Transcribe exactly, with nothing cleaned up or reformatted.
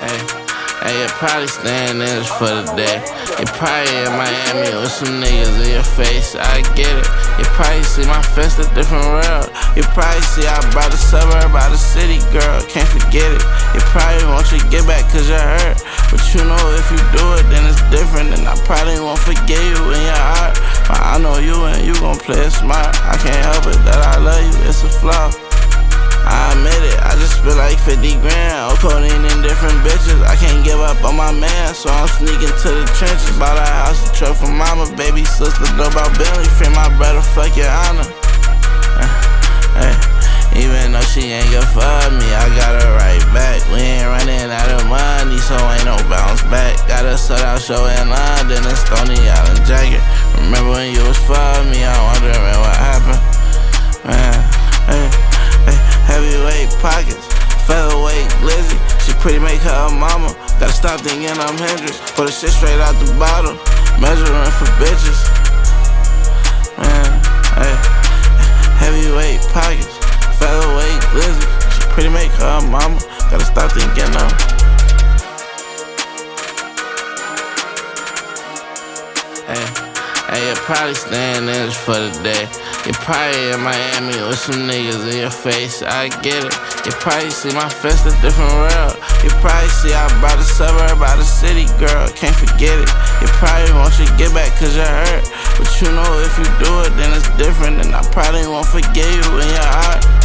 Hey, hey, you probably staying in this for the day. You probably in Miami with some niggas in your face. I get it. You probably see my face a different world. You probably see I brought the suburb out the city, girl. Can't forget it. You probably want you to get back cause you're hurt. But you know if you do it, then it's different. And I probably won't forget you in your heart. But I know you and you gon' play it smart. I can't help it that I love you, it's a flaw. I admit it, I just spent like fifty grand on codeine and different bitches. I can't give up on my man, so I'm sneaking to the trenches. Bought a house, a truck for mama, baby sister, know about Bentley. Free my brother, fuck your honor. uh, hey. Even though she ain't good for me, I got her right back. We ain't running out of money, so ain't no bounce back. Got a sold out show in London and Stony Island jacket. Remember when you was for me, I'm wondering what happened. Man, hey. Heavyweight pockets, featherweight glizzy. She pretty, make her a mama. Gotta stop thinking I'm Hendrix. Put the shit straight out the bottle. Measuring for bitches. Man, hey. Heavyweight pockets, featherweight glizzy. She pretty, make her a mama. Gotta stop thinking I'm. Hey. Hey, you probably staying in this for the day. You probably in Miami with some niggas in your face. I get it. You probably see my face a different world. You probably see I brought the suburb out the city, girl. Can't forget it. You probably want you to get back cause you're hurt. But you know if you do it, then it's different. And I probably won't forget you in your heart.